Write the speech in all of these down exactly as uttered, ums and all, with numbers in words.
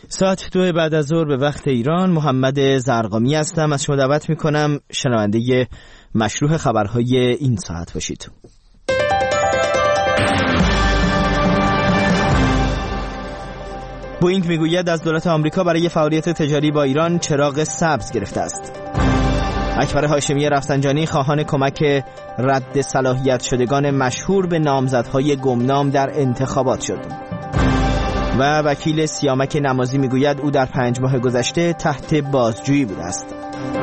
ساعت دو بعد از ظهر به وقت ایران. محمد زرقامی هستم. از شما دعوت میکنم شنونده مشروع خبرهای این ساعت باشید. بوئینگ میگوید از دولت آمریکا برای فعالیت تجاری با ایران چراغ سبز گرفته است. اکبر هاشمی رفسنجانی خواهان کمک رد صلاحیت شدگان مشهور به نامزدهای گمنام در انتخابات شد. و وکیل سیامک نمازی میگوید او در پنج ماه گذشته تحت بازجویی بوده است.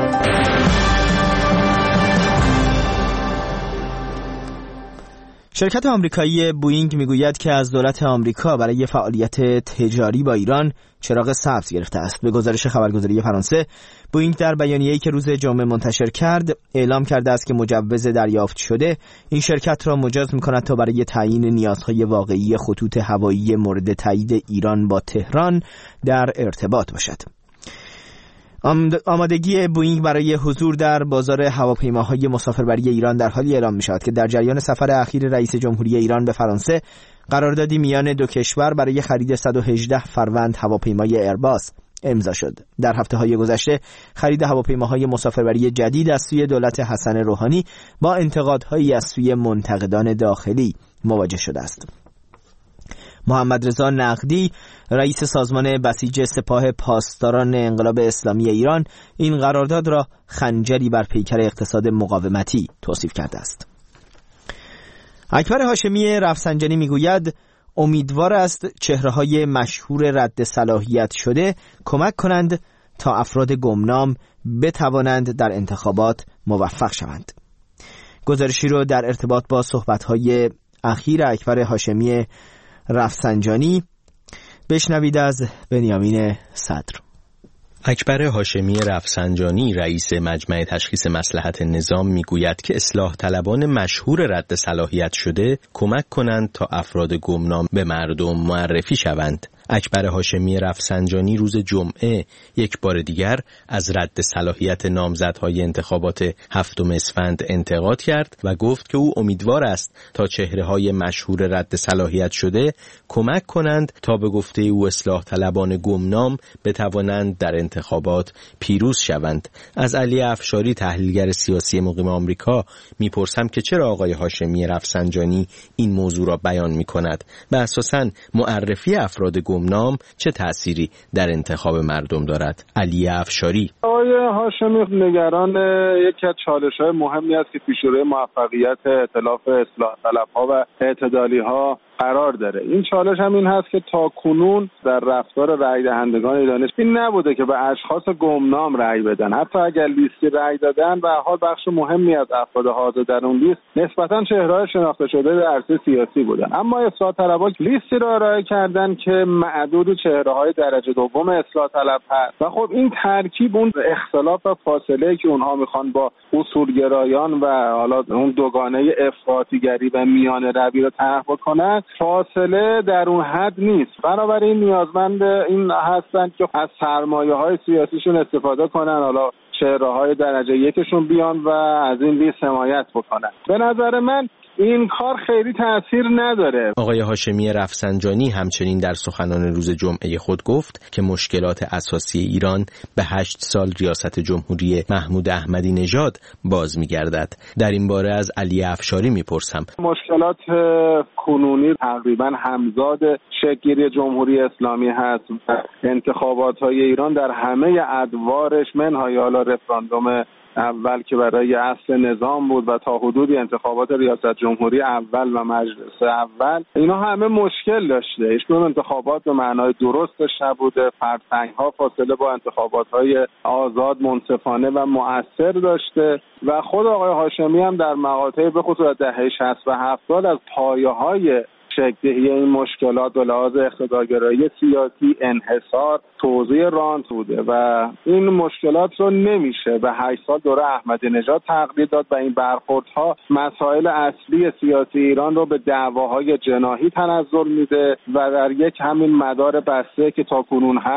شرکت آمریکایی بوئینگ میگوید که از دولت آمریکا برای فعالیت تجاری با ایران چراغ سبز گرفته است. به گزارش خبرگزاری فرانسه، بوئینگ در بیانیه‌ای که روز جمعه منتشر کرد اعلام کرده است که مجوز دریافت شده این شرکت را مجاز می‌کند تا برای تعیین نیازهای واقعی خطوط هوایی مورد تایید ایران با تهران در ارتباط باشد. آمادگی بوئینگ برای حضور در بازار هواپیماهای مسافربری ایران در حالی اعلام می‌شود که در جریان سفر اخیر رئیس جمهوری ایران به فرانسه قراردادی میان دو کشور برای خرید صد و هجده فروند هواپیمای ایرباس امضا شد. در هفته‌های گذشته خرید هواپیماهای مسافربری جدید از سوی دولت حسن روحانی با انتقادهایی از سوی منتقدان داخلی مواجه شده است. محمد رضا نقدی، رئیس سازمان بسیج سپاه پاسداران انقلاب اسلامی ایران، این قرارداد را خنجری بر پیکر اقتصاد مقاومتی توصیف کرده است. اکبر هاشمی رفسنجانی میگوید امیدوار است چهره‌های مشهور رد صلاحیت شده کمک کنند تا افراد گمنام بتوانند در انتخابات موفق شوند. گزارشی را در ارتباط با صحبت‌های اخیر اکبر هاشمی رفسنجانی بشنوید از بنیامین صدر. اکبر هاشمی رفسنجانی رئیس مجمع تشخیص مصلحت نظام میگوید که اصلاح طلبان مشهور رد صلاحیت شده کمک کنند تا افراد گمنام به مردم معرفی شوند. اکبر هاشمی رفسنجانی روز جمعه یک بار دیگر از رد صلاحیت نامزدهای انتخابات هفتم اسفند انتقاد کرد و گفت که او امیدوار است تا چهره‌های مشهور رد صلاحیت شده کمک کنند تا به گفته او اصلاح طلبان گمنام بتوانند در انتخابات پیروز شوند. از علی افشاری تحلیلگر سیاسی مقیم آمریکا میپرسم که چرا آقای هاشمی رفسنجانی این موضوع را بیان میکند و اساساً معرفی افراد گمنام چه تأثیری در انتخاب مردم دارد؟ علی افشاری: آقای هاشمی نگران یکی از چالش‌های مهمی است که پیش روی موفقیت ائتلاف اصلاح طلب‌ها و اعتدالی‌ها قرار داره. این چالش هم این هست که تا کنون در رفتار رأی دهندگان ایرانی این نبوده که به اشخاص گمنام رأی بدن. حتی اگر لیستی رأی دادن و حال بخش مهمی از افراد حاضر در اون لیست نسبتاً چهره‌های شناخته شده در عرصه سیاسی بودن، اما اصلاح طلب‌ها لیستی را ارائه کردن که معدود چهره‌های درجه دوم اصلاح طلب هست و خب این ترکیب اون اختلاف و فاصله که اونها میخوان با اصولگرایان و حالا اون دوگانه افراطیگری و میانه روی رو طرح بکنن، فاصله در اون حد نیست. بنابراین نیازمند این هستند که از سرمایه‌های سیاسیشون استفاده کنن، حالا چهره‌های درجه یکشون بیان و از این لیست حمایت بکنن. به نظر من این کار خیلی تأثیر نداره. آقای هاشمی رفسنجانی همچنین در سخنان روز جمعه خود گفت که مشکلات اساسی ایران به هشت سال ریاست جمهوری محمود احمدی نژاد باز می‌گردد. در این باره از علی افشاری میپرسم. مشکلات کنونی تقریبا همزاد شکل‌گیری جمهوری اسلامی هست و انتخابات‌های ایران در همه ادوارش منهای حالا رفراندوم اول که برای اصل نظام بود و تا حدودی انتخابات ریاست جمهوری اول و مجلس اول، اینا همه مشکل داشته. هیچ کدوم انتخابات به معنای درستش نبوده. فرسنگ‌ها فاصله با انتخابات‌های آزاد، منصفانه و مؤثر داشته و خود آقای هاشمی هم در مقاطعی به خصوص دهه شصت و هفتاد از پایه‌های شکل‌دهی این مشکلات و لحاظ اقتدارگرایی سیاسی، انحصار، توزیع رانت بوده و این مشکلات رو نمیشه به هشت سال دوره احمدی نژاد تقلیل داد و این برخوردها مسائل اصلی سیاسی ایران رو به دعواهای جناحی تنزل میده و در یک همین مدار بسته که تا کنون هست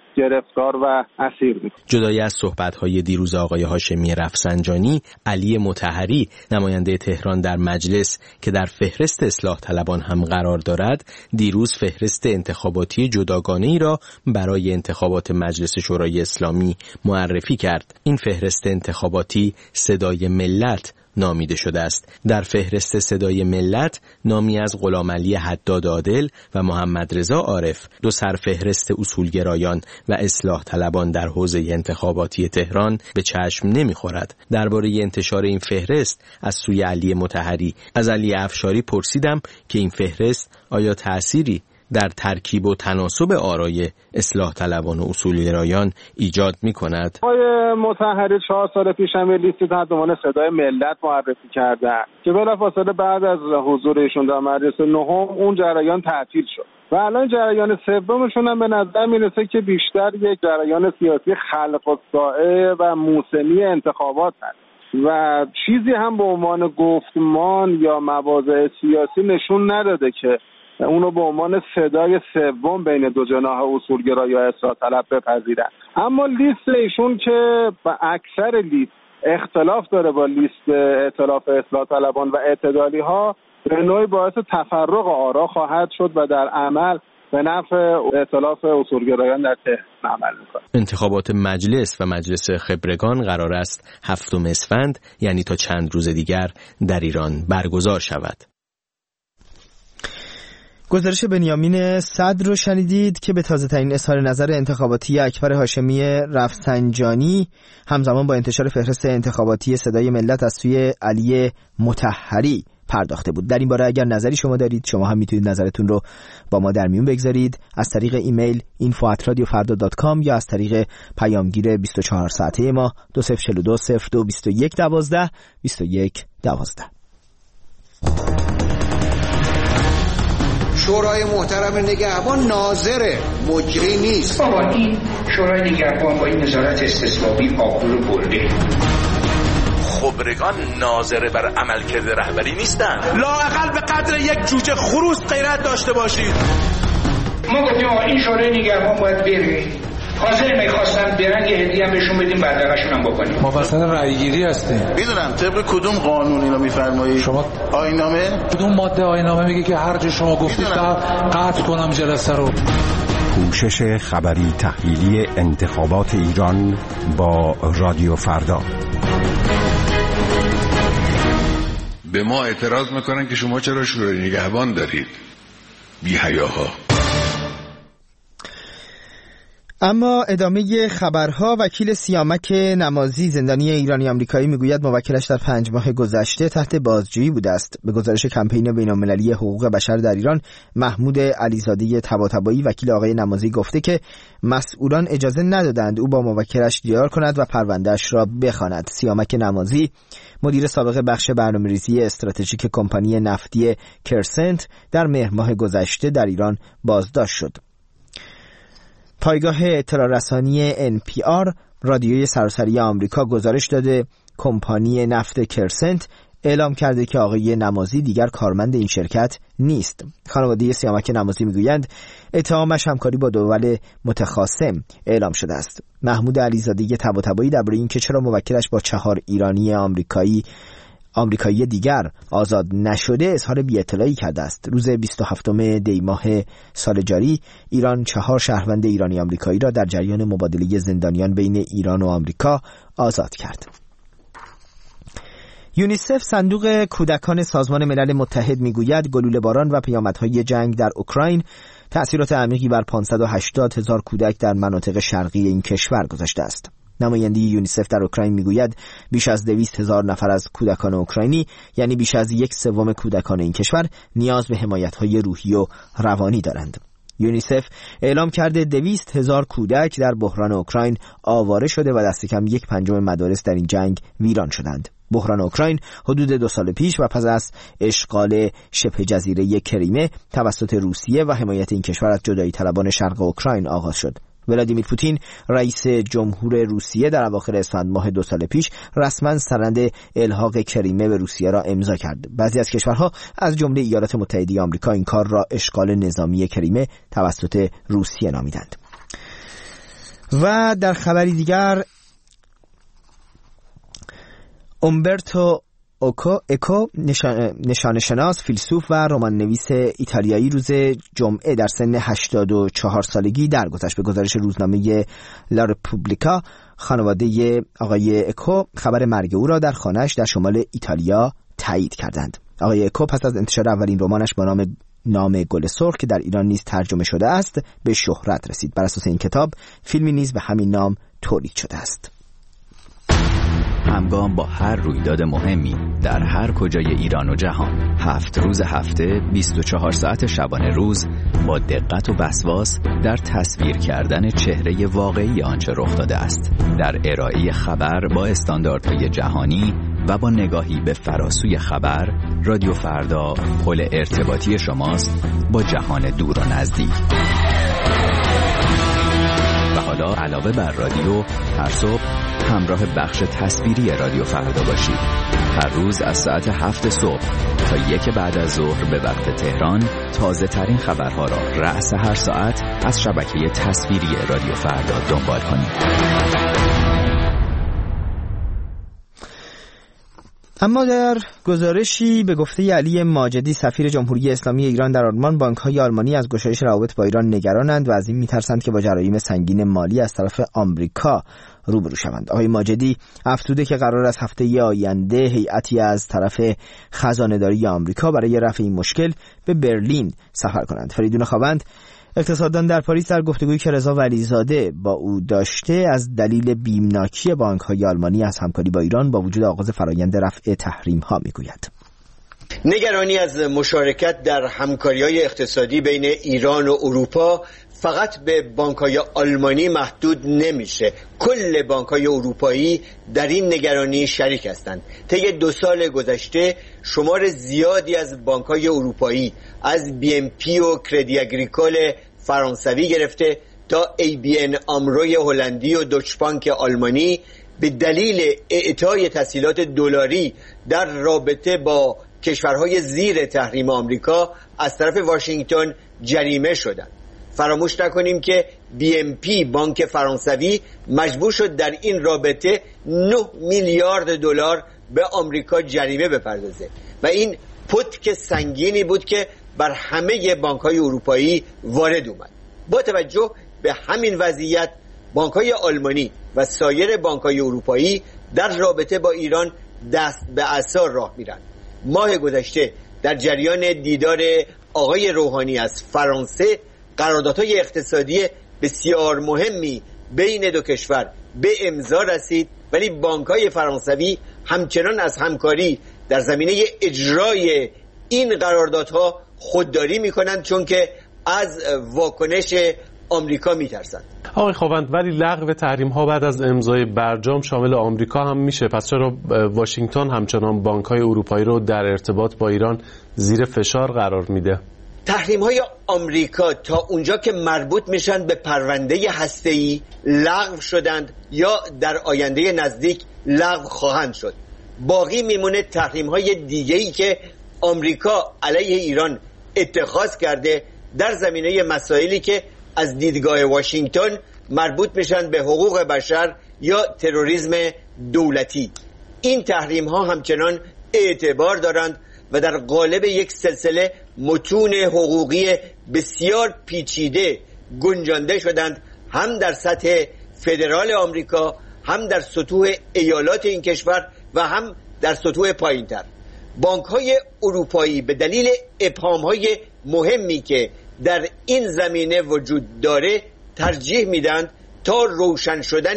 گرفتار و اسیر میکنه. جدای از صحبت‌های دیروز آقای هاشمی رفسنجانی، علی مطهری نماینده تهران در مجلس که در فهرست اصلاح طلبان هم قرار دارد، دیروز فهرست انتخاباتی جداگانه‌ای را برای انتخابات مجلس شورای اسلامی معرفی کرد. این فهرست انتخاباتی صدای ملت نامیده شده است. در فهرست صدای ملت نامی از غلامعلی حداد عادل و محمد رضا عارف، دو سرفهرست اصولگرایان و اصلاح طلبان در حوزه انتخاباتی تهران، به چشم نمیخورد. درباره انتشار این فهرست از سوی علی مطهری از علی افشاری پرسیدم که این فهرست آیا تأثیری در ترکیب و تناسب آرای اصلاح طلبان و اصولگرایان ایجاد می‌کند؟ آقای مطهری چهار سال پیش هم لیستی تحت عنوان صدای ملت معرفی کردن که بلافاصله بعد از حضور ایشون در مجلس نهم اون جریان تعطیل شد و الان جریان سومشون هم به نظر میرسه که بیشتر یک جریان سیاسی خلق الساعه و موسمی انتخابات هست و چیزی هم به عنوان گفتمان یا مواضع سیاسی نشون نداده که اونو به عنوان صدای سوم بین دو جناح اصولگرا یا اصلاح طلب بپذیرن. اما لیست ایشون که با اکثر لیست اختلاف داره با لیست ائتلاف اصلاح طلبان و اعتدالی ها، به نوعی باعث تفرق آرا خواهد شد و در عمل به نفع ائتلاف اصولگرایان در تهران عمل میکنه. انتخابات مجلس و مجلس خبرگان قرار است هفتم اسفند، یعنی تا چند روز دیگر، در ایران برگزار شود. گزارش بنیامین صدر رو شنیدید که به تازه ترین اظهار نظر انتخاباتی اکبر هاشمی رفسنجانی همزمان با انتشار فهرست انتخاباتی صدای ملت از سوی علی مطهری پرداخته بود. در این باره اگر نظری شما دارید، شما هم میتونید نظرتون رو با ما در میون بگذارید از طریق ایمیل اینفو ات رادیو فردا دات کام یا از طریق پیامگیر بیست و چهار ساعته ما دو صفر چهار دو صفر دو بیست و یک دوازده بیست و یک دوازده. شورای محترم نگهبان ناظر مجری نیست. بابا این شورای نگهبان با این نظارت استثبابی آبرو رو برده. خبرگان ناظر بر عملکرد رهبری نیستن. لااقل به قدر یک جوجه خروس غیرت داشته باشید. ما گفتیم این شورای نگهبان باید بره. حاضر میخواستم برن یه هدیه هم بهشون بدیم بدرقشون هم بکنیم. ما وسط رأیگیری هستیم. میدونم طبق کدوم قانون اینو میفرمایید؟ شما آیین‌نامه؟ کدوم ماده آیین‌نامه میگه که هر جا شما گفتید قطع کنم جلسه رو؟ پوشش خبری تحلیلی انتخابات ایران با رادیو فردا. به ما اعتراض میکنن که شما چرا شورای نگهبان دارید؟ بی حیاها. اما ادامه خبرها، وکیل سیامک نمازی زندانی ایرانی آمریکایی میگوید موکلش در پنج ماه گذشته تحت بازجویی بوده است. به گزارش کمپین بین‌المللی حقوق بشر در ایران، محمود علیزاده طباطبایی وکیل آقای نمازی گفته که مسئولان اجازه ندادند او با موکلش دیدار کند و پروندهش را بخواند. سیامک نمازی مدیر سابق بخش برنامه‌ریزی استراتژیک کمپانی نفتی کرسنت در مهر ماه گذشته در ایران بازداشت شد. پایگاه اطلاع رسانی ان پی آر رادیوی سراسری آمریکا گزارش داده کمپانی نفت کرسنت اعلام کرده که آقای نمازی دیگر کارمند این شرکت نیست. خانواده سیامک نمازی میگویند اتهامش همکاری با دول متخاصم اعلام شده است. محمود علیزاده طباطبایی درباره اینکه چرا موکلش با چهار ایرانی آمریکایی آمریکایی دیگر آزاد نشده اظهار بی‌اطلاعی کرده است. روز بیست و هفتم دی ماه سال جاری ایران چهار شهروند ایرانی آمریکایی را در جریان مبادله زندانیان بین ایران و آمریکا آزاد کرد. یونیسف صندوق کودکان سازمان ملل متحد میگوید گلوله باران و پیامدهای جنگ در اوکراین تأثیرات عمیقی بر پانصد و هشتاد هزار کودک در مناطق شرقی این کشور گذاشته است. نماینده یونیسف در اوکراین میگوید بیش از دویست هزار نفر از کودکان اوکراینی، یعنی بیش از یک سوم کودکان این کشور، نیاز به حمایت‌های روحی و روانی دارند. یونیسف اعلام کرده دویست هزار کودک در بحران اوکراین آواره شده و دست کم یک پنجم مدارس در این جنگ ویران شدند. بحران اوکراین حدود دو سال پیش و پس از اشغال شبه جزیره کریمه توسط روسیه و حمایت این کشور از جدایی طلبان شرق اوکراین آغاز شد. ولادیمیر پوتین رئیس جمهور روسیه در اواخر اسفند ماه دو سال پیش رسما سرند الحاق کریمه به روسیه را امضا کرد. بعضی از کشورها از جمله ایالات متحده آمریکا این کار را اشغال نظامی کریمه توسط روسیه نامیدند. و در خبری دیگر اومبرتو اوکو اکو نشان شناس، فیلسوف و رمان نویس ایتالیایی روز جمعه در سن هشتاد و چهار سالگی درگذشت. به گزارش روزنامه لا رپوبلیکا، خانواده آقای اکو خبر مرگ او را در خانه‌اش در شمال ایتالیا تایید کردند. آقای اکو پس از انتشار اولین رمانش با نام نام گل سرخ که در ایران نیز ترجمه شده است به شهرت رسید. بر اساس این کتاب فیلمی نیز به همین نام تولید شده است. همگام با هر رویداد مهمی در هر کجای ایران و جهان، هفت روز هفته، بیست و چهار ساعت شبانه روز، با دقت و وسواس در تصویر کردن چهره واقعی آنچه رخ داده است، در ارائه خبر با استانداردهای جهانی و با نگاهی به فراسوی خبر، رادیو فردا پل ارتباطی شماست با جهان دور و نزدیک. و حالا علاوه بر رادیو، هر صبح همراه بخش تصویری رادیو فردا باشید. هر روز از ساعت هفت صبح تا یک بعد از ظهر به وقت تهران، تازه ترین خبرها را رأس هر ساعت از شبکه تصویری رادیو فردا دنبال کنید. اما در گزارشی به گفته علی ماجدی، سفیر جمهوری اسلامی ایران در آلمان، بانک‌های آلمانی از گشایش روابط با ایران نگرانند و از این می‌ترسند که با جرایم سنگین مالی از طرف آمریکا روبرو شوند. آقای ماجدی افزوده که قرار است هفته آینده هیئتی از طرف خزانه‌داری آمریکا برای رفع این مشکل به برلین سفر کنند. فریدون خوابند، اقتصاددان در پاریس، در گفتگویی که رضا ولیزاده با او داشته از دلیل بیمناکی بانک‌های آلمانی از همکاری با ایران با وجود آغاز فرایند رفع تحریم‌ها میگوید. نگرانی از مشارکت در همکاری‌های اقتصادی بین ایران و اروپا فقط به بانک‌های آلمانی محدود نمیشه. کل بانک‌های اروپایی در این نگرانی شریک هستند. طی دو سال گذشته شمار زیادی از بانک‌های اروپایی، از بی ام پی و کردی اگریکول فرانسوی گرفته تا ای بی ان آمروی هلندی و دوچ بانک آلمانی، به دلیل اعطای تسهیلات دلاری در رابطه با کشورهای زیر تحریم آمریکا از طرف واشنگتن جریمه شدند. فراموش نکنیم که بی ام پی بانک فرانسوی مجبور شد در این رابطه نه میلیارد دلار به آمریکا جریمه بپردازه و این پتک سنگینی بود که بر همه بانک‌های اروپایی وارد اومد. با توجه به همین وضعیت، بانک‌های آلمانی و سایر بانک‌های اروپایی در رابطه با ایران دست به عصا راه میرن. ماه گذشته در جریان دیدار آقای روحانی از فرانسه، قراردادهای اقتصادی بسیار مهمی بین دو کشور به امضا رسید، ولی بانک‌های فرانسوی همچنان از همکاری در زمینه اجرای این قراردادها خودداری میکنند، چون که از واکنش آمریکا میترسند. آقای خوابند، ولی لغو تحریم ها بعد از امضای برجام شامل آمریکا هم میشه. پس چرا واشنگتن همچنان بانک‌های اروپایی رو در ارتباط با ایران زیر فشار قرار میده؟ تحریم های آمریکا تا اونجا که مربوط میشن به پرونده هسته‌ای لغو شدند یا در آینده نزدیک لغو خواهند شد. باقی میمونه تحریم های دیگه‌ای که آمریکا علیه ایران اتخاذ کرده در زمینه مسائلی که از دیدگاه واشنگتن مربوط میشن به حقوق بشر یا تروریسم دولتی. این تحریم ها همچنان اعتبار دارند و در قالب یک سلسله متون حقوقی بسیار پیچیده گنجانده شدند، هم در سطح فدرال آمریکا، هم در سطوح ایالات این کشور و هم در سطوح پایینتر. بانک‌های اروپایی به دلیل ابهام‌های مهمی که در این زمینه وجود داره ترجیح میدن تا روشن شدن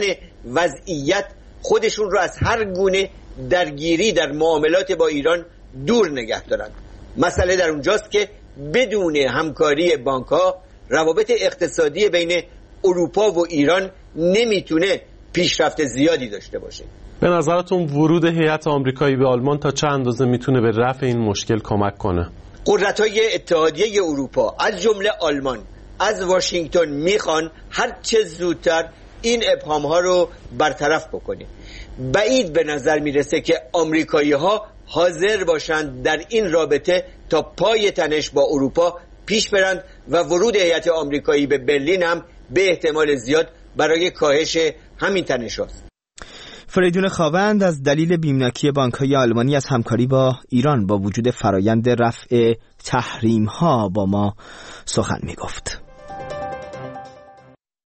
وضعیت خودشون رو از هر گونه درگیری در معاملات با ایران دور نگه دارن. مسئله در اونجاست که بدون همکاری بانک‌ها روابط اقتصادی بین اروپا و ایران نمیتونه پیشرفت زیادی داشته باشه. به نظرتون ورود هیئت آمریکایی به آلمان تا چه اندازه میتونه به رفع این مشکل کمک کنه؟ قدرت‌های اتحادیه اروپا از جمله آلمان از واشنگتن میخوان هر چه زودتر این ابهام‌ها رو برطرف بکنه. بعید به نظر میرسه که آمریکایی‌ها حاضر باشند در این رابطه تا پای تنش با اروپا پیش برند و ورود هیئت آمریکایی به برلین هم به احتمال زیاد برای کاهش همین تنش‌هاست. فریدون خاوند از دلیل بیمناکی بانک‌های آلمانی از همکاری با ایران با وجود فرایند رفع تحریم‌ها با ما سخن می‌گفت.